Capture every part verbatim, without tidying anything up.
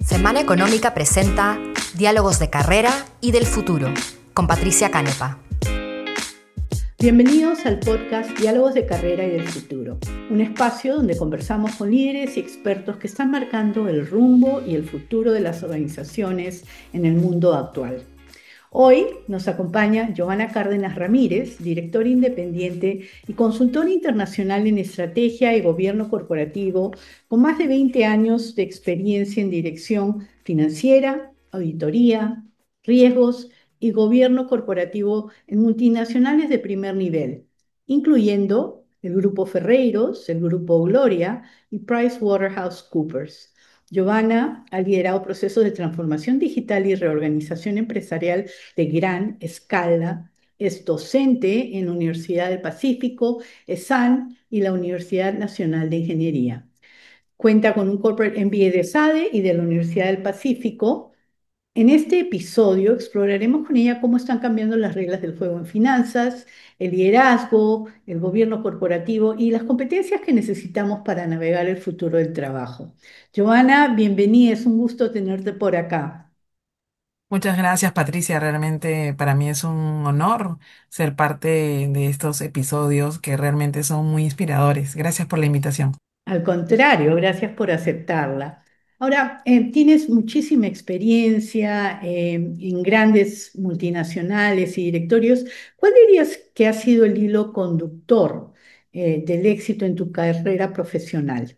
Semana Económica presenta Diálogos de Carrera y del Futuro, con Patricia Canepa. Bienvenidos al podcast Diálogos de Carrera y del Futuro, un espacio donde conversamos con líderes y expertos que están marcando el rumbo y el futuro de las organizaciones en el mundo actual. Hoy nos acompaña Giovanna Cárdenas Ramírez, directora independiente y consultora internacional en estrategia y gobierno corporativo, con más de veinte años de experiencia en dirección financiera, auditoría, riesgos y gobierno corporativo en multinacionales de primer nivel, incluyendo el Grupo Ferreiros, el Grupo Gloria y PricewaterhouseCoopers. Giovanna ha liderado procesos de transformación digital y reorganización empresarial de gran escala. Es docente en la Universidad del Pacífico, ESAN y la Universidad Nacional de Ingeniería. Cuenta con un Corporate M B A de SADE y de la Universidad del Pacífico. En este episodio exploraremos con ella cómo están cambiando las reglas del juego en finanzas, el liderazgo, el gobierno corporativo y las competencias que necesitamos para navegar el futuro del trabajo. Joana, bienvenida, es un gusto tenerte por acá. Muchas gracias, Patricia. Realmente para mí es un honor ser parte de estos episodios que realmente son muy inspiradores. Gracias por la invitación. Al contrario, gracias por aceptarla. Ahora, eh, tienes muchísima experiencia eh, en grandes multinacionales y directorios. ¿Cuál dirías que ha sido el hilo conductor eh, del éxito en tu carrera profesional?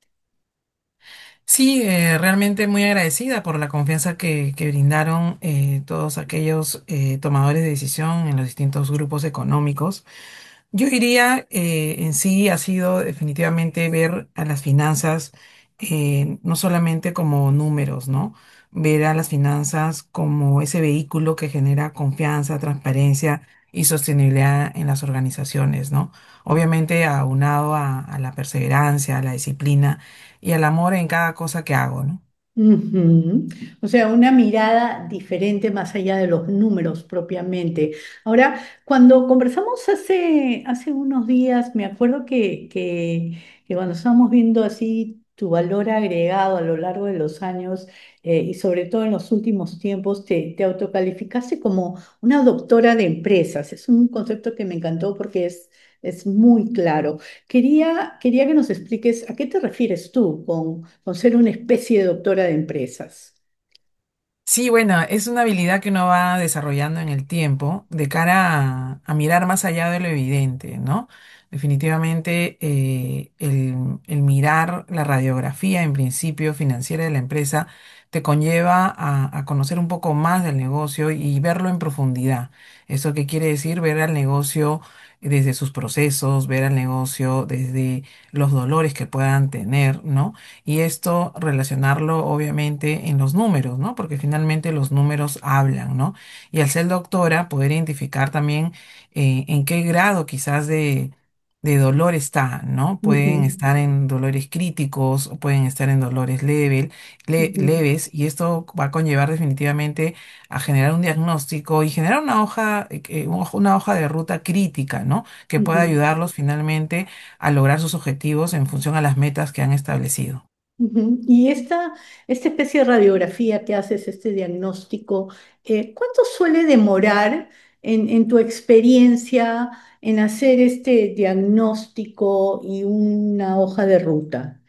Sí, eh, realmente muy agradecida por la confianza que, que brindaron eh, todos aquellos eh, tomadores de decisión en los distintos grupos económicos. Yo diría, eh, en sí ha sido definitivamente ver a las finanzas eh, no solamente como números, ¿no? Ver a las finanzas como ese vehículo que genera confianza, transparencia y sostenibilidad en las organizaciones, ¿no? Obviamente aunado a, a la perseverancia, a la disciplina y al amor en cada cosa que hago, ¿no? Ujú. O sea, una mirada diferente más allá de los números propiamente. Ahora, cuando conversamos hace, hace unos días, me acuerdo que, que, que cuando estábamos viendo así tu valor agregado a lo largo de los años eh, y sobre todo en los últimos tiempos, te, te autocalificaste como una doctora de empresas. Es un concepto que me encantó porque es, es muy claro. Quería, quería que nos expliques a qué te refieres tú con, con ser una especie de doctora de empresas. Sí, bueno, es una habilidad que uno va desarrollando en el tiempo de cara a, a mirar más allá de lo evidente, ¿no? Definitivamente eh, el, el mirar la radiografía en principio financiera de la empresa te conlleva a, a conocer un poco más del negocio y verlo en profundidad. ¿Eso qué quiere decir? Ver al negocio desde sus procesos, ver al negocio desde los dolores que puedan tener, ¿no? Y esto relacionarlo obviamente en los números, ¿no? Porque finalmente los números hablan, ¿no? Y al ser doctora, poder identificar también eh, en qué grado quizás de, de dolor está, ¿no? Pueden Ujú, estar en dolores críticos o pueden estar en dolores level, le- ujú, leves y esto va a conllevar definitivamente a generar un diagnóstico y generar una hoja, eh, eh, una hoja de ruta crítica, ¿no? Que pueda ujú, ayudarlos finalmente a lograr sus objetivos en función a las metas que han establecido. ujú. Y esta, esta especie de radiografía que haces, este diagnóstico, eh, ¿cuánto suele demorar en, en tu experiencia en hacer este diagnóstico y una hoja de ruta?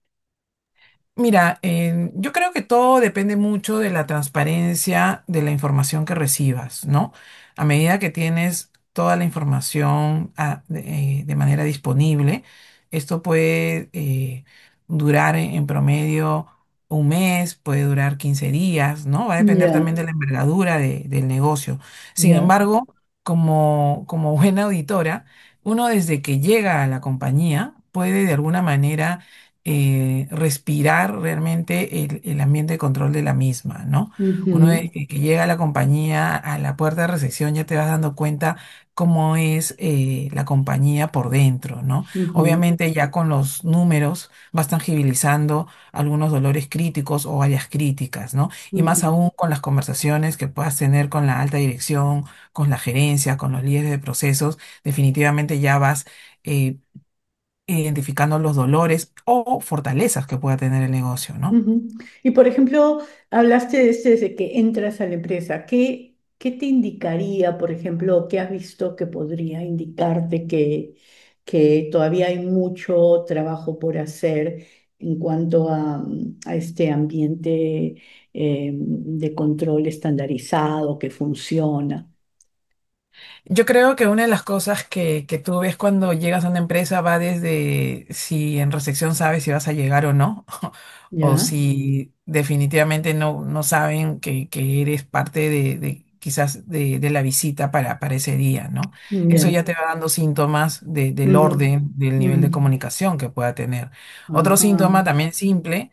Mira, eh, yo creo que todo depende mucho de la transparencia de la información que recibas, ¿no? A medida que tienes toda la información ah, de, eh, de manera disponible, esto puede eh, durar en, en promedio un mes, puede durar quince días, ¿no? Va a depender Ya, también de la envergadura de- del negocio. Sin ya. embargo, como, como buena auditora, uno desde que llega a la compañía puede de alguna manera eh, respirar realmente el, el ambiente de control de la misma, ¿no? Uno Ujú, de- que, que llega a la compañía, a la puerta de recepción, ya te vas dando cuenta cómo es eh, la compañía por dentro, ¿no? ujú, Obviamente ya con los números vas tangibilizando algunos dolores críticos o áreas críticas, ¿no? Y más ujú. aún con las conversaciones que puedas tener con la alta dirección, con la gerencia, con los líderes de procesos, definitivamente ya vas... eh, identificando los dolores o fortalezas que pueda tener el negocio, ¿no? Ujú. Y por ejemplo, hablaste de este, desde que entras a la empresa. ¿Qué, qué te indicaría, por ejemplo, qué has visto que podría indicarte que, que todavía hay mucho trabajo por hacer en cuanto a, mm, a este ambiente eh, de control estandarizado que funciona? Yo creo que una de las cosas que, que tú ves cuando llegas a una empresa va desde si en recepción sabes si vas a llegar o no, o ¿Ya? si definitivamente no, no saben que, que eres parte de, de quizás de, de la visita para, para ese día, ¿no? Eso Ya. ya te va dando síntomas de- del Ujú, orden, del nivel de ujú. comunicación que pueda tener. Otro Ajá. síntoma también simple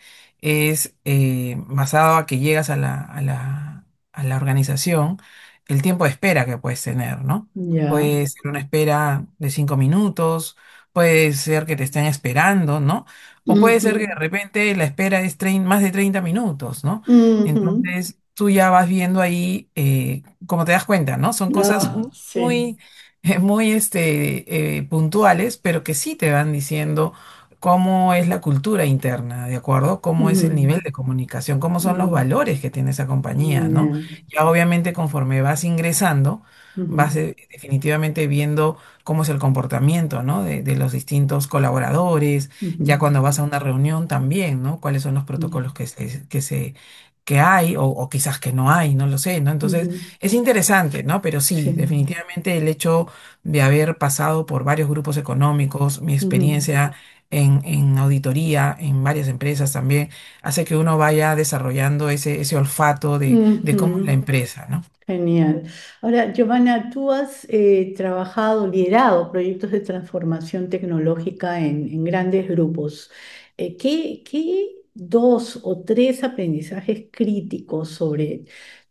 es eh, basado a que llegas a la, a la, a la organización, el tiempo de espera que puedes tener, ¿no? Ya. Puede ser una espera de cinco minutos, puede ser que te estén esperando, ¿no? O puede ser que de Ujú, repente la espera es trein- más de treinta minutos, ¿no? ujú. Entonces tú ya vas viendo ahí, eh, como te das cuenta, ¿no? Son cosas Ah, sí. muy, muy este, eh, puntuales, pero que sí te van diciendo cómo es la cultura interna, ¿de acuerdo? Cómo es el Ujú, nivel de comunicación, cómo son los ujú. valores que tiene esa compañía, ¿no? Ya. Ya obviamente conforme vas ingresando, vas Ujú, eh, definitivamente viendo cómo es el comportamiento, ¿no? De, de los distintos colaboradores, ya ujú, cuando vas a una reunión también, ¿no? Cuáles son los protocolos que se, que se, que hay o, o quizás que no hay, no lo sé, ¿no? Entonces, ujú. es interesante, ¿no? Pero sí, Sí. definitivamente el hecho de haber pasado por varios grupos económicos, mi Ujú, experiencia en, en auditoría, en varias empresas también, hace que uno vaya desarrollando ese, ese olfato de, de cómo es la ujú. empresa, ¿no? Genial. Ahora, Giovanna, tú has eh, trabajado, liderado proyectos de transformación tecnológica en, en grandes grupos. Eh, ¿qué, qué dos o tres aprendizajes críticos sobre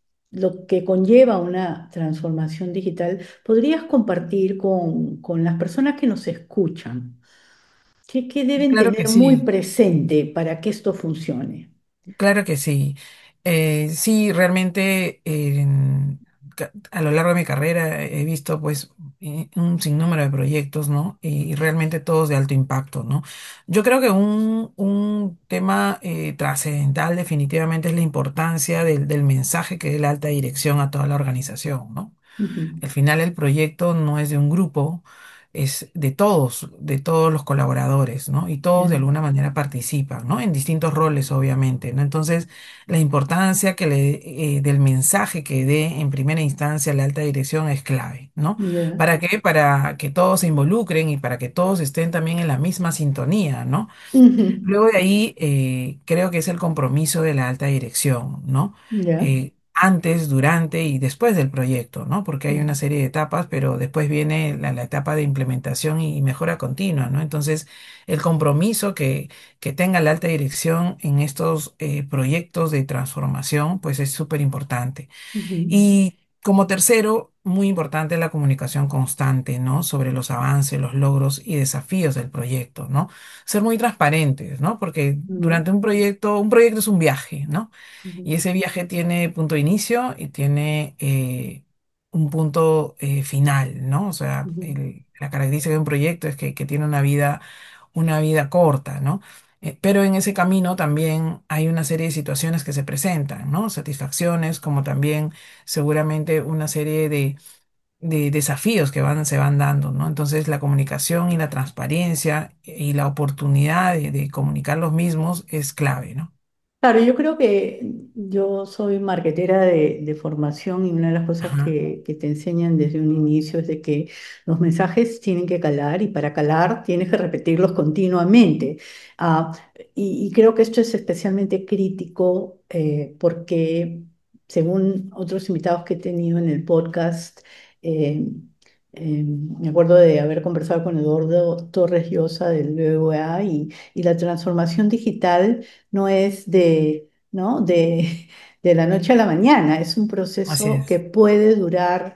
lo que conlleva una transformación digital podrías compartir con, con las personas que nos escuchan? ¿Qué, qué deben Claro que tener muy sí. presente para que esto funcione? Claro que sí. Eh, sí, realmente en- ca- a lo largo de mi carrera he visto pues eh, un sinnúmero de proyectos, ¿no? Y, realmente todos de alto impacto, ¿no? Yo creo que un, un tema eh, trascendental definitivamente es la importancia del, del mensaje que dé la alta dirección a toda la organización, ¿no? Ujú. Al final el proyecto no es de un grupo, es de todos, de todos los colaboradores, ¿no? Y todos de Ya. alguna manera participan, ¿no? En distintos roles, obviamente, ¿no? Entonces, la importancia que le, eh, del mensaje que dé en primera instancia la alta dirección es clave, ¿no? Ya. ¿Para qué? Para que todos se involucren y para que todos estén también en la misma sintonía, ¿no? Ujú. Luego de ahí, eh, creo que es el compromiso de la alta dirección, ¿no? Ya. Eh, antes, durante y después del proyecto, ¿no? Porque hay una serie de etapas, pero después viene la, la etapa de implementación y, y mejora continua, ¿no? Entonces, el compromiso que, que tenga la alta dirección en estos eh, proyectos de transformación, pues es súper importante. Ujú. Y como tercero, muy importante la comunicación constante, ¿no? Sobre los avances, los logros y desafíos del proyecto, ¿no? Ser muy transparentes, ¿no? Porque Ya. durante un proyecto, un proyecto es un viaje, ¿no? Ujú. Y ese viaje tiene punto de inicio y tiene eh, un punto eh, final, ¿no? O sea, Ujú. el- la característica de un proyecto es que, que tiene una vida, una vida corta, ¿no? Eh, Pero en ese camino también hay una serie de situaciones que se presentan, ¿no? Satisfacciones, como también seguramente una serie de, de desafíos que van, se van dando, ¿no? Entonces la comunicación y la transparencia y la oportunidad de, de comunicar los mismos es clave, ¿no? Claro, yo creo que yo soy marketera de, de formación y una de las cosas Ajá, que, que te enseñan desde un inicio es de que los mensajes tienen que calar y para calar tienes que repetirlos continuamente. Ah, y, y creo que esto es especialmente crítico eh, porque según otros invitados que he tenido en el podcast, eh, eh, me acuerdo de haber conversado con Eduardo Torres Llosa del B B V A y, y la transformación digital no es de, ¿no? de, de la noche a la mañana, es un así proceso que es, puede durar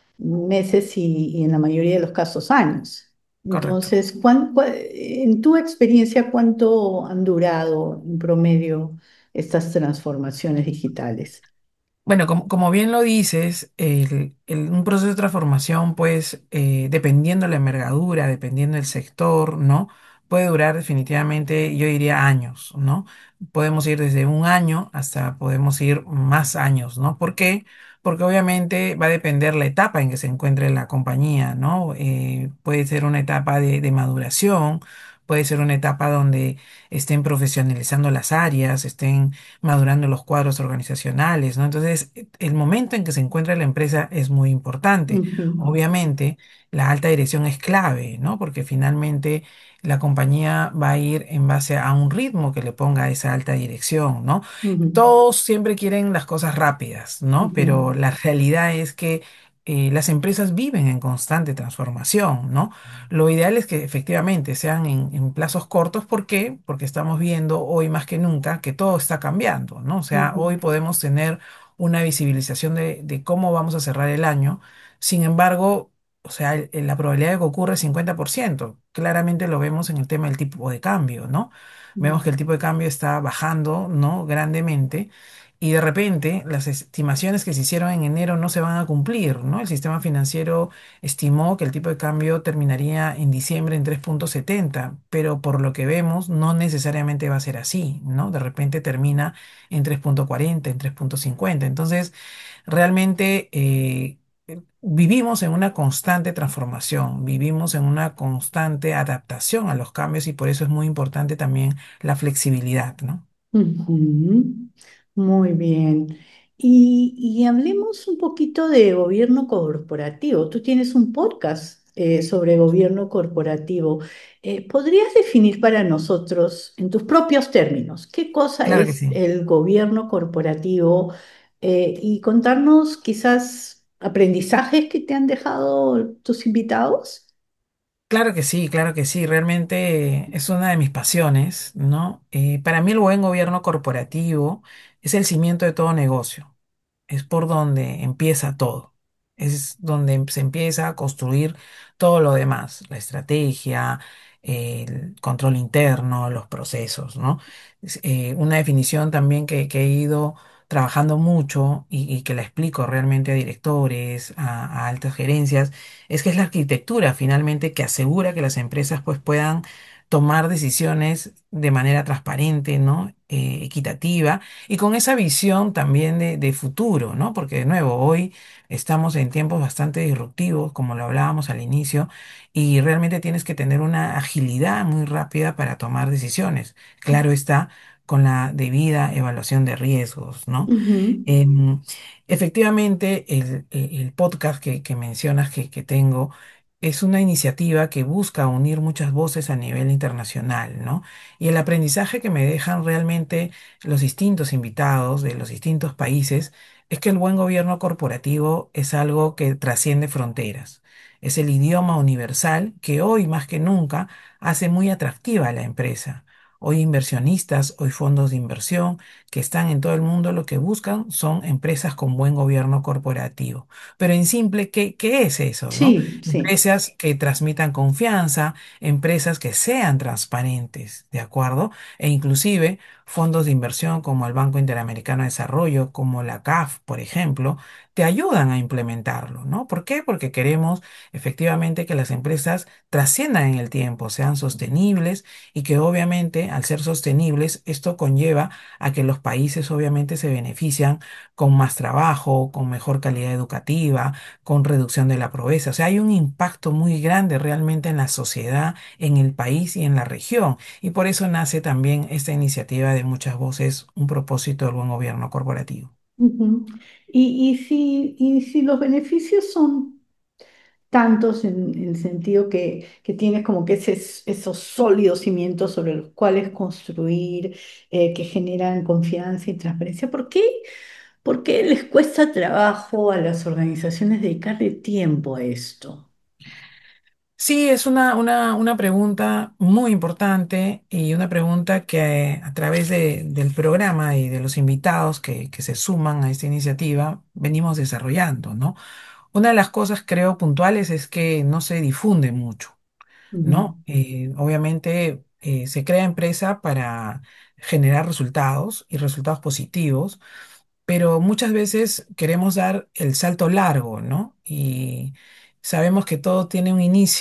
meses y, y en la mayoría de los casos años. correcto. Entonces, ¿cuán- cua- en tu experiencia, ¿cuánto han durado en promedio estas transformaciones digitales? Bueno, como, como bien lo dices, el- el- un proceso de transformación, pues, eh, dependiendo la envergadura, dependiendo del sector, ¿no? puede durar definitivamente, yo diría años, ¿no? Podemos ir desde un año hasta podemos ir más años, ¿no? ¿Por qué? Porque obviamente va a depender la etapa en que se encuentre la compañía, ¿no? Eh, puede ser una etapa de, de maduración, puede ser una etapa donde estén profesionalizando las áreas, estén madurando los cuadros organizacionales, ¿no? Entonces, e- el momento en que se encuentra la empresa es muy importante. Ujú, Obviamente, la alta dirección es clave, ¿no? Porque finalmente la compañía va a ir en base a un ritmo que le ponga esa alta dirección, ¿no? ujú, Todos siempre quieren las cosas rápidas, ¿no? ujú, Pero la realidad es que eh, las empresas viven en constante transformación, ¿no? Lo ideal es que efectivamente sean en, en plazos cortos. ¿Por qué? Porque estamos viendo hoy más que nunca que todo está cambiando, ¿no? O sea, ujú, hoy podemos tener una visibilización de, de cómo vamos a cerrar el año. Sin embargo, o sea, el- el- la probabilidad de que ocurra es cincuenta por ciento. Claramente lo vemos en el tema del tipo de cambio, ¿no? Vemos que el tipo de cambio está bajando, ¿no? Grandemente. Y de repente las estimaciones que se hicieron en enero no se van a cumplir, ¿no? El sistema financiero estimó que el tipo de cambio terminaría en diciembre en tres punto setenta, pero por lo que vemos no necesariamente va a ser así, ¿no? De repente termina en tres punto cuarenta, en tres punto cincuenta. Entonces, realmente eh, vivimos en una constante transformación, vivimos en una constante adaptación a los cambios y por eso es muy importante también la flexibilidad, ¿no? ujú. Muy bien. Y, y hablemos un poquito de gobierno corporativo. Tú tienes un podcast eh, sobre gobierno corporativo. Eh, ¿podrías definir para nosotros, en tus propios términos, qué cosa Claro que es sí. el gobierno corporativo eh, y contarnos quizás aprendizajes que te han dejado tus invitados? Claro que sí, claro que sí, realmente es una de mis pasiones, ¿no? Eh, para mí el buen gobierno corporativo es el cimiento de todo negocio, es por donde empieza todo, es donde em- se empieza a construir todo lo demás, la estrategia, el control interno, los procesos, ¿no? Es, eh, una definición también que, que he ido trabajando mucho y, y que la explico realmente a directores, a a altas gerencias es que es la arquitectura finalmente que asegura que las empresas pues puedan tomar decisiones de manera transparente, ¿no? Eh, equitativa y con esa visión también de, de futuro, ¿no? Porque de nuevo, hoy estamos en tiempos bastante disruptivos, como lo hablábamos al inicio, y realmente tienes que tener una agilidad muy rápida para tomar decisiones. Claro está, con la debida evaluación de riesgos, ¿no? Ujú, Em, Efectivamente, el, e- el podcast que, que mencionas que, que tengo es una iniciativa que busca unir muchas voces a nivel internacional, ¿no? Y el aprendizaje que me dejan realmente los distintos invitados de los distintos países es que el buen gobierno corporativo es algo que trasciende fronteras. Es el idioma universal que hoy más que nunca hace muy atractiva a la empresa. Hoy inversionistas, hoy fondos de inversión que están en todo el mundo, lo que buscan son empresas con buen gobierno corporativo. Pero en simple, ¿qué, qué es eso, no? sí, sí. Empresas que transmitan confianza, empresas que sean transparentes, ¿de acuerdo? E inclusive fondos de inversión como el Banco Interamericano de Desarrollo, como la C A F, por ejemplo, te ayudan a implementarlo, ¿no? ¿Por qué? Porque queremos efectivamente que las empresas trasciendan en el tiempo, sean sostenibles y que obviamente al ser sostenibles esto conlleva a que los países obviamente se benefician con más trabajo, con mejor calidad educativa, con reducción de la pobreza. O sea, hay un impacto muy grande realmente en la sociedad, en el país y en la región. Y por eso nace también esta iniciativa de muchas voces, un propósito del buen gobierno corporativo. Ujú. Y, y si, y si los beneficios son tantos en, en el sentido que, que tienes como que ese- esos sólidos cimientos sobre los cuales construir, eh, que generan confianza y transparencia, ¿por qué, por qué les cuesta trabajo a las organizaciones dedicarle tiempo a esto? Sí, es una, una, una pregunta muy importante y una pregunta que eh, a través de- del programa y de los invitados que, que se suman a esta iniciativa venimos desarrollando, ¿no? Una de las cosas, creo, puntuales es que no se difunde mucho, Ujú, ¿no? Eh, obviamente eh, se crea empresa para generar resultados y resultados positivos, pero muchas veces queremos dar el salto largo, ¿no? Y sabemos que todo tiene un inicio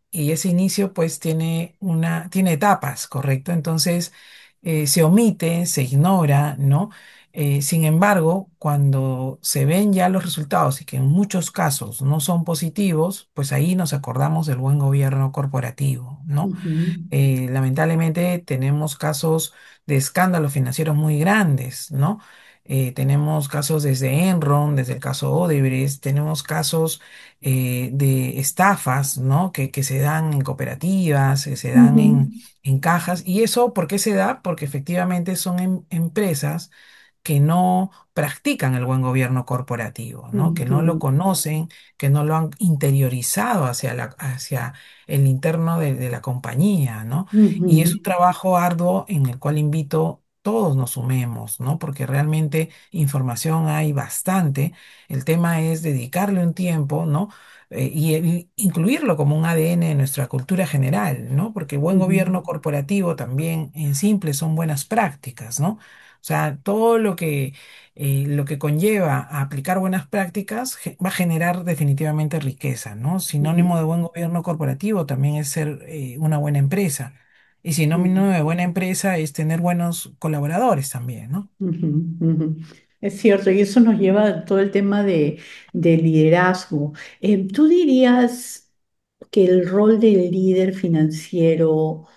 y ese inicio pues tiene una, tiene etapas, ¿correcto? Entonces eh, se omite, se ignora, ¿no? Eh, sin embargo, cuando se ven ya los resultados y que en muchos casos no son positivos, pues ahí nos acordamos del buen gobierno corporativo, ¿no? Ujú, Eh, lamentablemente tenemos casos de escándalos financieros muy grandes, ¿no? Eh, tenemos casos desde Enron, desde el caso Odebrecht, tenemos casos eh, de estafas, ¿no? Que, que se dan en cooperativas, que se dan ujú, en, en cajas. ¿Y eso por qué se da? Porque efectivamente son em- empresas que no practican el buen gobierno corporativo, ¿no? Que no lo ujú, conocen, que no lo han interiorizado hacia la, hacia el interno de, de la compañía, ¿no? Y es un ujú, trabajo arduo en el cual invito todos nos sumemos, ¿no? Porque realmente información hay bastante. El tema es dedicarle un tiempo, ¿no? Eh, y, y incluirlo como un A D N de nuestra cultura general, ¿no? Porque buen ujú, gobierno corporativo también en simple son buenas prácticas, ¿no? O sea, todo lo que, eh, lo que conlleva a aplicar buenas prácticas ge- va a generar definitivamente riqueza, ¿no? Sinónimo de ujú, buen gobierno corporativo también es ser eh, una buena empresa. Y ujú. sinónimo de buena empresa es tener buenos colaboradores también, ¿no? Ujú, ujú. Es cierto, y eso nos lleva a todo el tema de, de liderazgo. Eh, ¿tú dirías que el rol del líder financiero,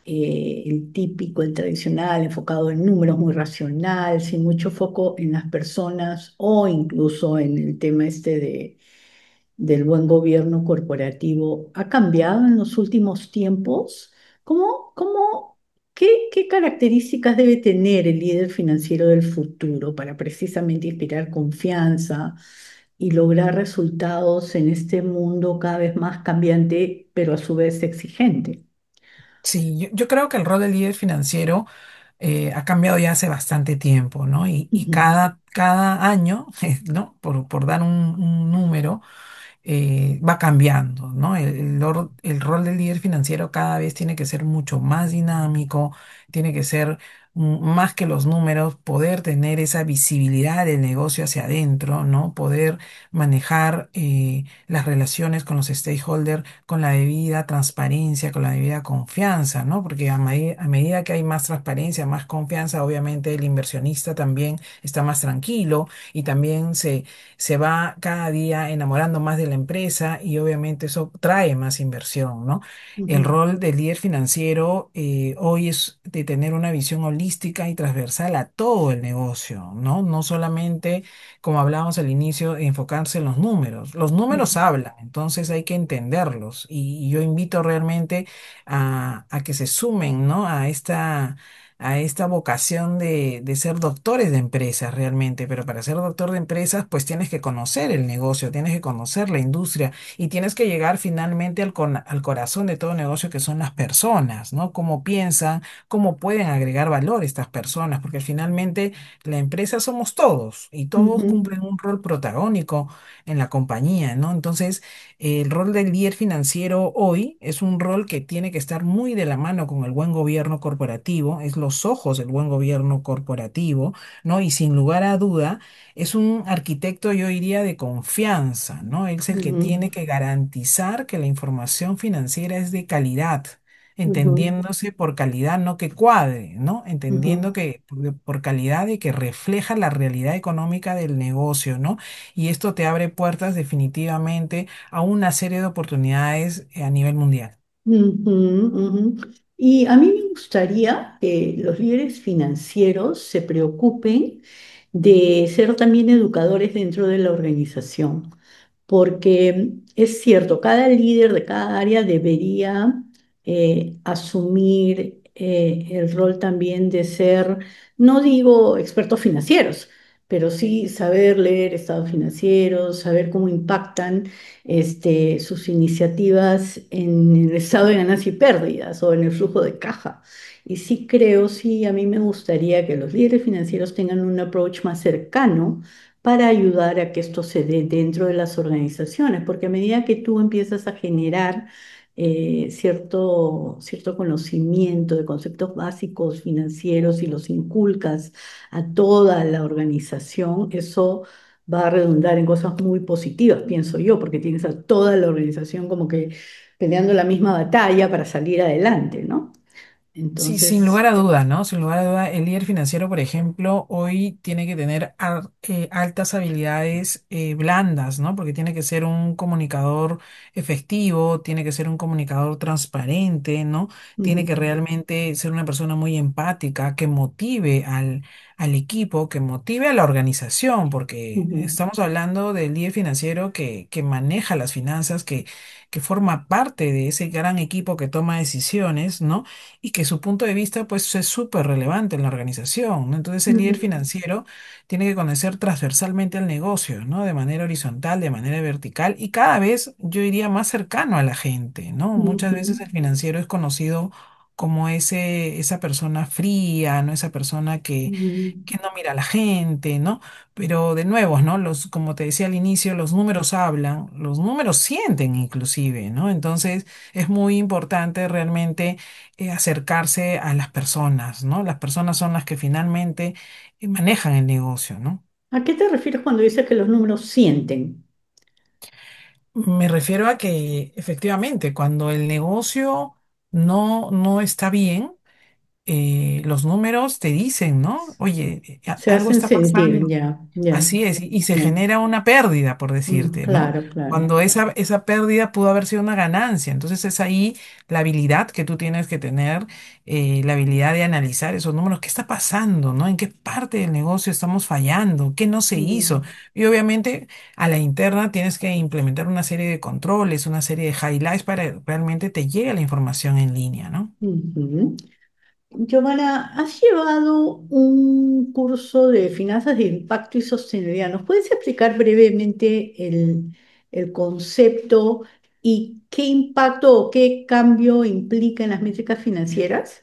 eh, el típico, el tradicional, enfocado en números, muy racional, sin mucho foco en las personas o incluso en el tema este de del buen gobierno corporativo ha cambiado en los últimos tiempos? ¿Cómo, cómo, qué, qué características debe tener el líder financiero del futuro para precisamente inspirar confianza y lograr resultados en este mundo cada vez más cambiante, pero a su vez exigente? Sí, yo, yo creo que el rol del líder financiero eh, ha cambiado ya hace bastante tiempo, ¿no? Y, y Ujú, cada, cada año, ¿no? Por, por dar un, un número, eh, va cambiando, ¿no? El, el lor- el rol del líder financiero cada vez tiene que ser mucho más dinámico, tiene que ser mm, más que los números, poder tener esa visibilidad del negocio hacia adentro, ¿no? Poder manejar eh, las relaciones con los stakeholders con la debida transparencia, con la debida confianza, ¿no? Porque a, medi- a medida que hay más transparencia, más confianza, obviamente el inversionista también está más tranquilo y también se se va cada día enamorando más de la empresa y obviamente eso trae más inversión, ¿no? El ujú, rol del líder financiero eh, hoy es de tener una visión holística y transversal a todo el negocio, ¿no? No solamente, como hablábamos al inicio, enfocarse en los números. Los números ujú, hablan, entonces hay que entenderlos y, y yo invito realmente a, a que se sumen, ¿no? A esta a esta vocación de, de ser doctores de empresas realmente, pero para ser doctor de empresas pues tienes que conocer el negocio, tienes que conocer la industria y tienes que llegar finalmente al, con- al corazón de todo negocio que son las personas, ¿no? Cómo piensan, cómo pueden agregar valor estas personas, porque finalmente la empresa somos todos y todos ujú, cumplen un rol protagónico en la compañía, ¿no? Entonces, el rol del líder financiero hoy es un rol que tiene que estar muy de la mano con el buen gobierno corporativo, es los ojos del buen gobierno corporativo, ¿no? Y sin lugar a duda, es un arquitecto, yo diría, de confianza, ¿no? Él es el que ujú, tiene que garantizar que la información financiera es de calidad. ujú, Entendiéndose por calidad, no que cuadre, ¿no? Entendiendo ujú. que por por calidad de que refleja la realidad económica del negocio, ¿no? Y esto te abre puertas definitivamente a una serie de oportunidades eh, a nivel mundial. Ujú, ujú. Y a mí me gustaría que los líderes financieros se preocupen de ser también educadores dentro de la organización, porque es cierto, cada líder de cada área debería eh, asumir eh, el rol también de ser, no digo expertos financieros, pero sí saber leer estados financieros, saber cómo impactan este, sus iniciativas en el estado de ganancias y pérdidas o en el flujo de caja. Y sí creo, sí, a mí me gustaría que los líderes financieros tengan un approach más cercano para ayudar a que esto se dé dentro de las organizaciones, porque a medida que tú empiezas a generar eh, cierto, cierto conocimiento de conceptos básicos financieros y los inculcas a toda la organización, eso va a redundar en cosas muy positivas, pienso yo, porque tienes a toda la organización como que peleando la misma batalla para salir adelante, ¿no? Sí, sin Entonces, lugar a dudas, ¿no? Sin lugar a dudas, el líder financiero, por ejemplo, hoy tiene que tener ar- eh, altas habilidades eh, blandas, ¿no? Porque tiene que ser un comunicador efectivo, tiene que ser un comunicador transparente, ¿no? Tiene ujú, que realmente ser una persona muy empática, que motive al, al equipo, que motive a la organización, porque ujú, estamos hablando del líder financiero que, que maneja las finanzas, que, que forma parte de ese gran equipo que toma decisiones, ¿no? Y que su punto de vista pues es súper relevante en la organización, ¿no? Entonces el líder ujú, financiero tiene que conocer transversalmente el negocio, ¿no? De manera horizontal, de manera vertical y cada vez yo iría más cercano a la gente, ¿no? Muchas veces ujú, el financiero es conocido como ese, esa persona fría, ¿no? Esa persona que, ujú, que no mira a la gente, ¿no? Pero de nuevo, ¿no? Los, como te decía al inicio, los números hablan, los números sienten inclusive, ¿no? Entonces es muy importante realmente eh, acercarse a las personas, ¿no? Las personas son las que finalmente eh, manejan el negocio, ¿no? ¿a qué te refieres cuando dices que los números sienten? Me refiero a que efectivamente cuando el negocio no, no está bien, eh, los números te dicen, ¿no? Oye, eh, a- Se algo hacen está sentir, pasando. ya, ya, Así es, y y se ya. genera una pérdida, por Mm, decirte, ¿no? claro, claro. Cuando esa, esa pérdida pudo haber sido una ganancia. Entonces es ahí la habilidad que tú tienes que tener, eh, la habilidad de analizar esos números. ¿Qué está pasando, no? ¿En qué parte del negocio estamos fallando? ¿Qué no se hizo? Mm, Y obviamente a la interna tienes que implementar una serie de controles, una serie de highlights para que realmente te llegue la información en línea, ¿no? ujú. Giovanna, has llevado un curso de finanzas de impacto y sostenibilidad. ¿Nos puedes explicar brevemente el, el concepto y qué impacto o qué cambio implica en las métricas financieras?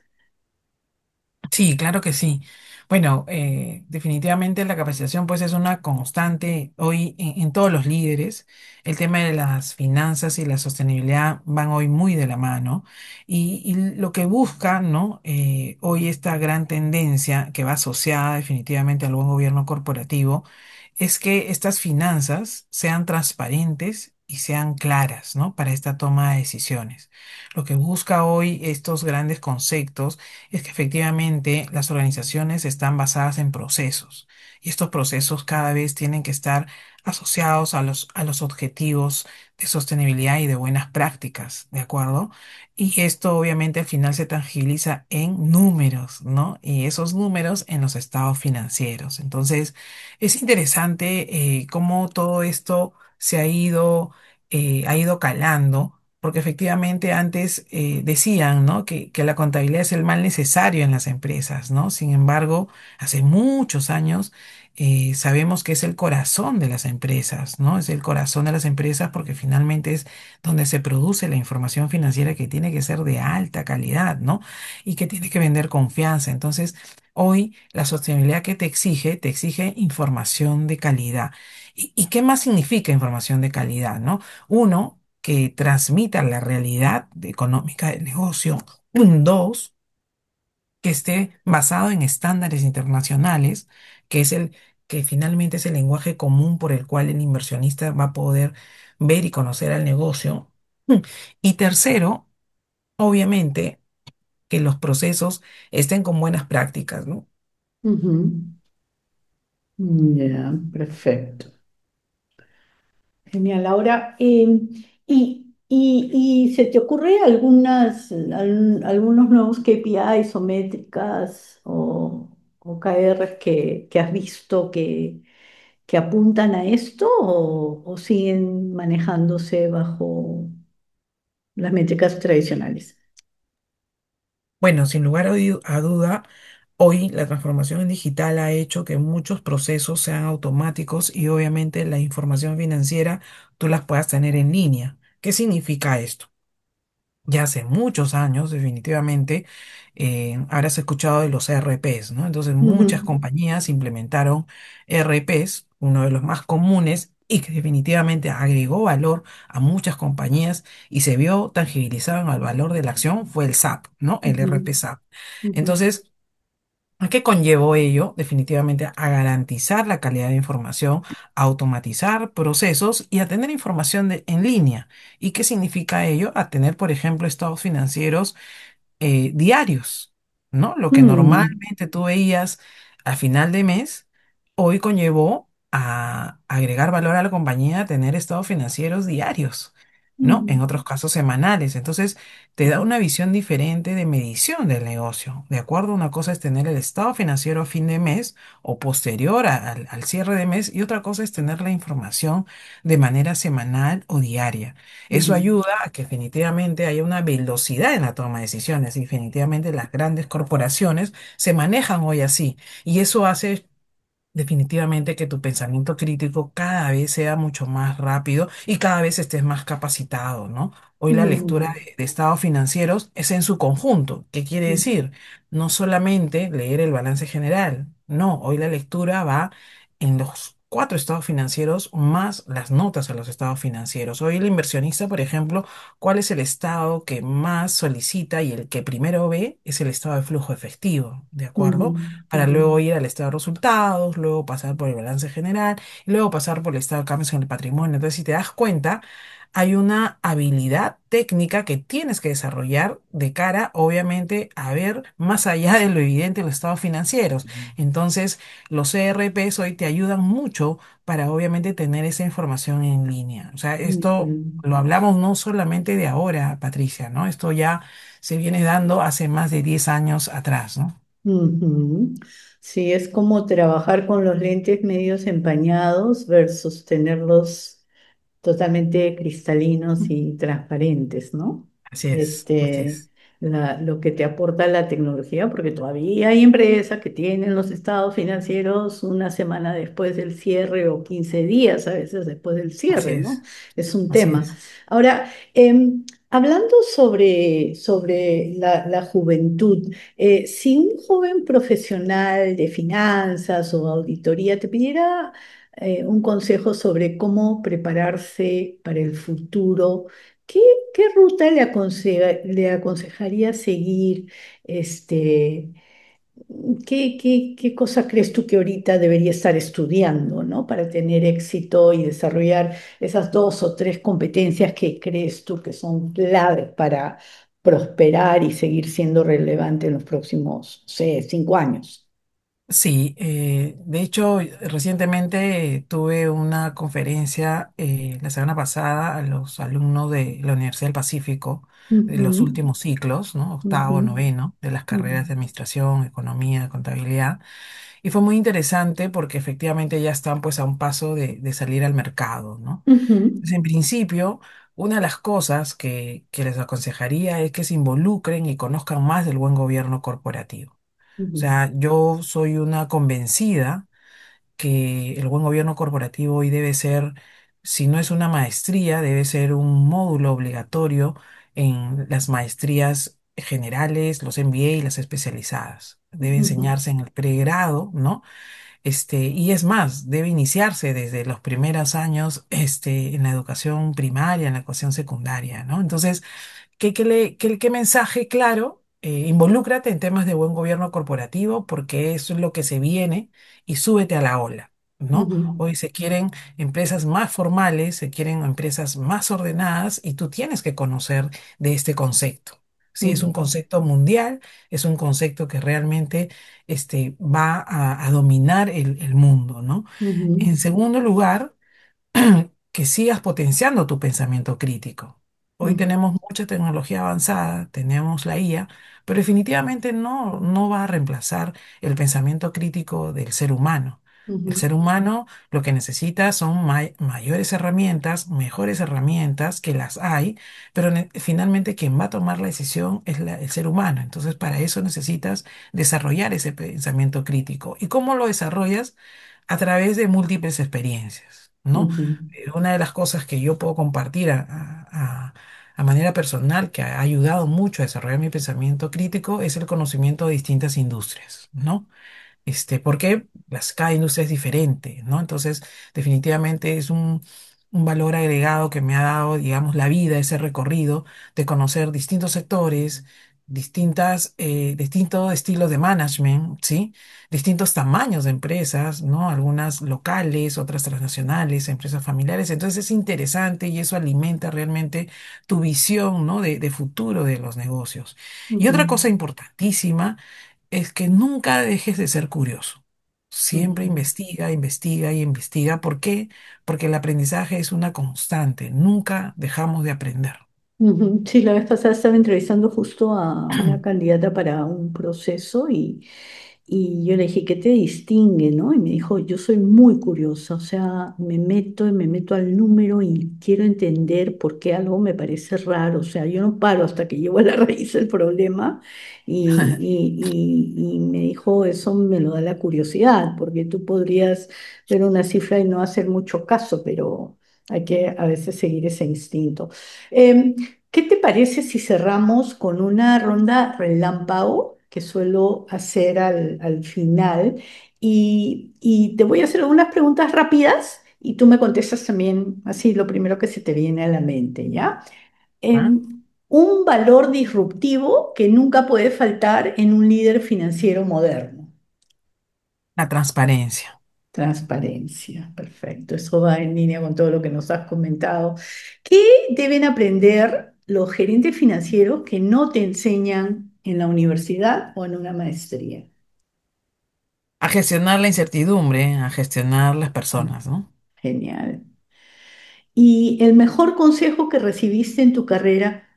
Sí, claro que sí. Bueno, eh, definitivamente la capacitación pues es una constante hoy en, en todos los líderes. El tema de las finanzas y la sostenibilidad van hoy muy de la mano y, y lo que busca, ¿no? Eh, hoy esta gran tendencia que va asociada definitivamente al buen gobierno corporativo es que estas finanzas sean transparentes y sean claras, ¿no? Para esta toma de decisiones. Lo que busca hoy estos grandes conceptos es que efectivamente las organizaciones están basadas en procesos y estos procesos cada vez tienen que estar asociados a los, a los objetivos de sostenibilidad y de buenas prácticas, ¿de acuerdo? Y esto obviamente al final se tangibiliza en números, ¿no? Y esos números en los estados financieros. Entonces, es interesante eh, cómo todo esto se ha ido, eh, ha ido calando porque efectivamente antes eh, decían, ¿no? que, que la contabilidad es el mal necesario en las empresas, ¿no? Sin embargo, hace muchos años eh, sabemos que es el corazón de las empresas, ¿no? Es el corazón de las empresas porque finalmente es donde se produce la información financiera que tiene que ser de alta calidad, ¿no? Y que tiene que vender confianza. Entonces, hoy la sostenibilidad que te exige, te exige información de calidad. ¿Y, y qué más significa información de calidad, ¿no? Uno, que transmita la realidad económica del negocio. Dos, que esté basado en estándares internacionales, que es el que finalmente es el lenguaje común por el cual el inversionista va a poder ver y conocer al negocio. Y tercero, obviamente, que los procesos estén con buenas prácticas, ¿no? Ujú. Ya, perfecto. Genial. Ahora, eh, y, y, y se te ocurre algunas, al- algunos nuevos K P Is o métricas o, o K Rs que, que has visto que, que apuntan a esto o, o siguen manejándose bajo las métricas tradicionales? Bueno, sin lugar a du- a duda, hoy la transformación en digital ha hecho que muchos procesos sean automáticos y obviamente la información financiera tú las puedas tener en línea. ¿Qué significa esto? Ya hace muchos años, definitivamente, eh, habrás escuchado de los E R Ps, ¿no? Entonces, muchas Ujú, compañías implementaron E R Ps, uno de los más comunes, y que definitivamente agregó valor a muchas compañías y se vio tangibilizado en el valor de la acción, fue el S A P, ¿no? El ujú, E R P S A P. ujú, Entonces, ¿A qué conllevó ello? Definitivamente a garantizar la calidad de información, a automatizar procesos y a tener información de- en línea. ¿Y qué significa ello? A tener, por ejemplo, estados financieros eh, diarios, ¿no? Lo que Mm, normalmente tú veías a final de mes, hoy conllevó a agregar valor a la compañía, a tener estados financieros diarios, ¿no? En mm, otros casos semanales. Entonces, te da una visión diferente de medición del negocio. De acuerdo, una cosa es tener el estado financiero a fin de mes o posterior a- al al cierre de mes y otra cosa es tener la información de manera semanal o diaria. Eso mm, ayuda a que definitivamente haya una velocidad en la toma de decisiones. Definitivamente las grandes corporaciones se manejan hoy así y eso hace definitivamente que tu pensamiento crítico cada vez sea mucho más rápido y cada vez estés más capacitado, ¿no? Hoy la lectura mm, de, de estados financieros es en su conjunto. ¿Qué quiere mm, decir? No solamente leer el balance general, no, hoy la lectura va en los cuatro estados financieros más las notas a los estados financieros. Hoy el inversionista, por ejemplo, ¿cuál es el estado que más solicita y el que primero ve es el estado de flujo efectivo? ¿De acuerdo? mm, Para luego ir al estado de resultados, luego pasar por el balance general, y luego pasar por el estado de cambios en el patrimonio. Entonces, si te das cuenta, hay una habilidad técnica que tienes que desarrollar de cara, obviamente, a ver más allá de lo evidente en los estados financieros. Entonces, los E R Ps hoy te ayudan mucho para, obviamente, tener esa información en línea. O sea, mm, esto mm. lo hablamos no solamente de ahora, Patricia, ¿no? Esto ya se viene dando hace más de diez años atrás, ¿no? Ujú. Sí, es como trabajar con los lentes medios empañados versus tenerlos totalmente cristalinos y transparentes, ¿no? Así es, así Este, es, la- lo que te aporta la tecnología, porque todavía hay empresas que tienen los estados financieros una semana después del cierre o quince días a veces después del así cierre, ¿no? es, Es un así tema. es. Ahora, em, hablando sobre, sobre la, la juventud, eh, si un joven profesional de finanzas o auditoría te pidiera eh, un consejo sobre cómo prepararse para el futuro, ¿qué, qué ruta le aconseja- le aconsejaría seguir? Este, ¿qué, qué, qué cosa crees tú que ahorita debería estar estudiando, ¿no? Para tener éxito y desarrollar esas dos o tres competencias que crees tú que son claves para prosperar y seguir siendo relevante en los próximos, no sé, cinco años? Sí, eh, de hecho, recientemente tuve una conferencia eh, la semana pasada a los alumnos de la Universidad del Pacífico, de los Ujú, últimos ciclos, ¿no? ujú, Octavo, noveno, de las ujú, carreras de administración, economía, contabilidad. Y fue muy interesante porque efectivamente ya están pues a un paso de, de salir al mercado, ¿no? ujú, Entonces, en principio, una de las cosas que, que les aconsejaría es que se involucren y conozcan más del buen gobierno corporativo. O ujú, sea, yo soy una convencida que el buen gobierno corporativo hoy debe ser, si no es una maestría, debe ser un módulo obligatorio en las maestrías generales, los M B A y las especializadas. Debe ujú, enseñarse en el pregrado, ¿no? Este, y es más, debe iniciarse desde los primeros años, este, en la educación primaria, en la educación secundaria, ¿no? Entonces, ¿Qué, qué le- qué- qué mensaje claro? Eh, involúcrate en temas de buen gobierno corporativo porque eso es lo que se viene y súbete a la ola, ¿no? ujú, Hoy se quieren empresas más formales, se quieren empresas más ordenadas y tú tienes que conocer de este concepto. Sí, es un ujú, concepto mundial, es un concepto que realmente este, va a, a dominar el, el mundo, ¿no? ujú, En segundo lugar, que sigas potenciando tu pensamiento crítico. Hoy ujú, tenemos mucha tecnología avanzada, tenemos la I A, pero definitivamente no, no va a reemplazar el pensamiento crítico del ser humano. El ujú, ser humano lo que necesita son may- mayores herramientas, mejores herramientas, que las hay, pero ne- finalmente quien va a tomar la decisión es la- el ser humano. Entonces, para eso necesitas desarrollar ese pensamiento crítico. ¿Y cómo lo desarrollas? A través de múltiples experiencias, ¿no? ujú, Eh, Una de las cosas que yo puedo compartir a, a- a- a manera personal que ha ayudado mucho a desarrollar mi pensamiento crítico es el conocimiento de distintas industrias, ¿no? Este, porque las, cada industria es diferente, ¿no? Entonces, definitivamente es un, un valor agregado que me ha dado, digamos, la vida, ese recorrido de conocer distintos sectores, distintas, eh, distintos estilos de management, ¿sí? Distintos tamaños de empresas, ¿no? Algunas locales, otras transnacionales, empresas familiares. Entonces es interesante y eso alimenta realmente tu visión, ¿no? De, de futuro de los negocios. Y Ujú, otra cosa importantísima es que nunca dejes de ser curioso. Siempre ujú. investiga, investiga y investiga. ¿Por qué? Porque el aprendizaje es una constante. Nunca dejamos de aprender. Ujú. Sí, la vez pasada estaba entrevistando justo a una candidata para un proceso y, y yo le dije, ¿qué te distingue, no? Y me dijo, yo soy muy curiosa, o sea, me meto y me meto al número y quiero entender por qué algo me parece raro, o sea, yo no paro hasta que llego a la raíz del problema y, y, y, y me dijo, eso me lo da la curiosidad, porque tú podrías ver una cifra y no hacer mucho caso, pero hay que a veces seguir ese instinto. Em, ¿Qué te parece si cerramos con una ronda relámpago que suelo hacer al, al final? Y, y te voy a hacer algunas preguntas rápidas y tú me contestas también así lo primero que se te viene a la mente, ¿ya? ¿Ah? Em, un valor disruptivo que nunca puede faltar en un líder financiero moderno. La transparencia. Transparencia, perfecto. Eso va en línea con todo lo que nos has comentado. ¿Qué deben aprender los gerentes financieros que no te enseñan en la universidad o en una maestría? A gestionar la incertidumbre, a gestionar las Mm, personas, ¿no? Genial. ¿Y el mejor consejo que recibiste en tu carrera?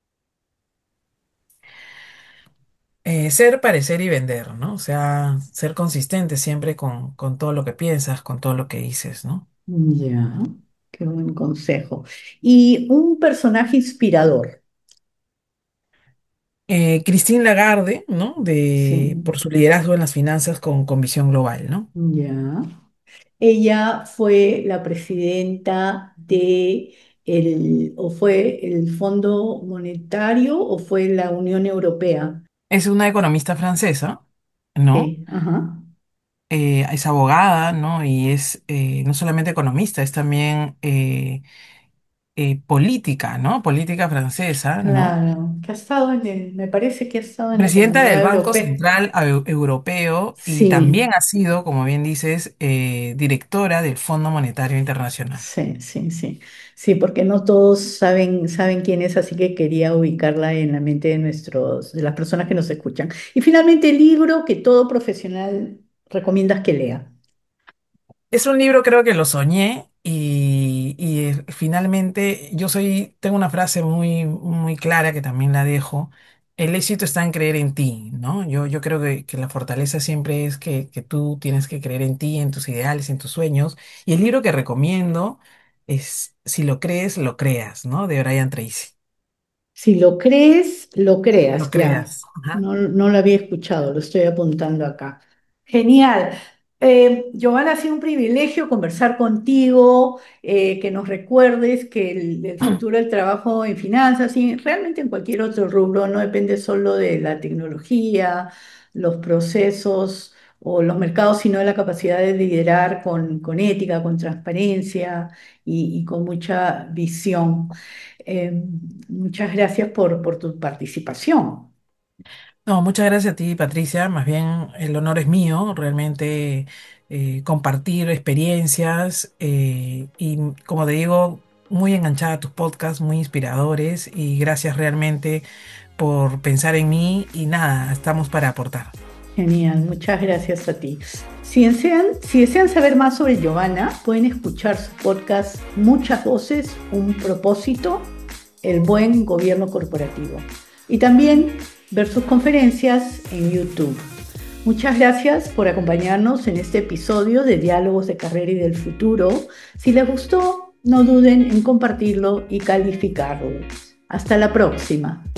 Eh, ser, parecer y vender, ¿no? O sea, ser consistente siempre con, con todo lo que piensas, con todo lo que dices, ¿no? Ya, qué buen consejo. ¿Y un personaje inspirador? Eh, Christine Lagarde, ¿no? De, Sí, por su liderazgo en las finanzas con, con visión global, ¿no? ya. Ella fue la presidenta de el, o fue el Fondo Monetario o fue la Unión Europea. Es una economista francesa, ¿no? Sí, ajá. Eh, es abogada, ¿no? Y es eh, no solamente economista, es también eh, eh, política, ¿no? Política francesa, ¿no? Claro, que ha estado en el, me parece que ha estado en la Presidenta del Comunidad Banco Europea. Central Eu- Europeo y Sí, también ha sido, como bien dices, eh, directora del Fondo Monetario Internacional. sí, sí, sí. Sí, porque no todos saben, saben quién es, así que quería ubicarla en la mente de nuestros, de las personas que nos escuchan. Y finalmente, el libro que todo profesional recomiendas que lea. Es un libro, creo que lo soñé y, y, eh, finalmente yo soy, tengo una frase muy, muy clara que también la dejo. El éxito está en creer en ti, ¿no? Yo, yo creo que, que la fortaleza siempre es que, que tú tienes que creer en ti, en tus ideales, en tus sueños. Y el libro que recomiendo es Si lo crees, lo creas, ¿no? De Brian Tracy. Si lo crees, lo Lo creas, ya. creas. Ajá. No, no lo había escuchado, lo estoy apuntando acá. Genial. Eh, Giovanna, ha sido un privilegio conversar contigo, eh, que nos recuerdes que el, el futuro del trabajo en finanzas y realmente en cualquier otro rubro no depende solo de la tecnología, los procesos o los mercados, sino de la capacidad de liderar con, con ética, con transparencia y, y con mucha visión. Eh, Muchas gracias por, por tu participación. No, muchas gracias a ti, Patricia. Más bien el honor es mío, realmente eh, compartir experiencias eh, y, como te digo, muy enganchada a tus podcasts, muy inspiradores y gracias realmente por pensar en mí y nada, estamos para aportar. Genial, muchas gracias a ti. Si desean, si desean saber más sobre Giovanna, pueden escuchar su podcast Muchas Voces, un propósito, el buen gobierno corporativo. Y también ver sus conferencias en YouTube. Muchas gracias por acompañarnos en este episodio de Diálogos de Carrera y del Futuro. Si les gustó, no duden en compartirlo y calificarlo. Hasta la próxima.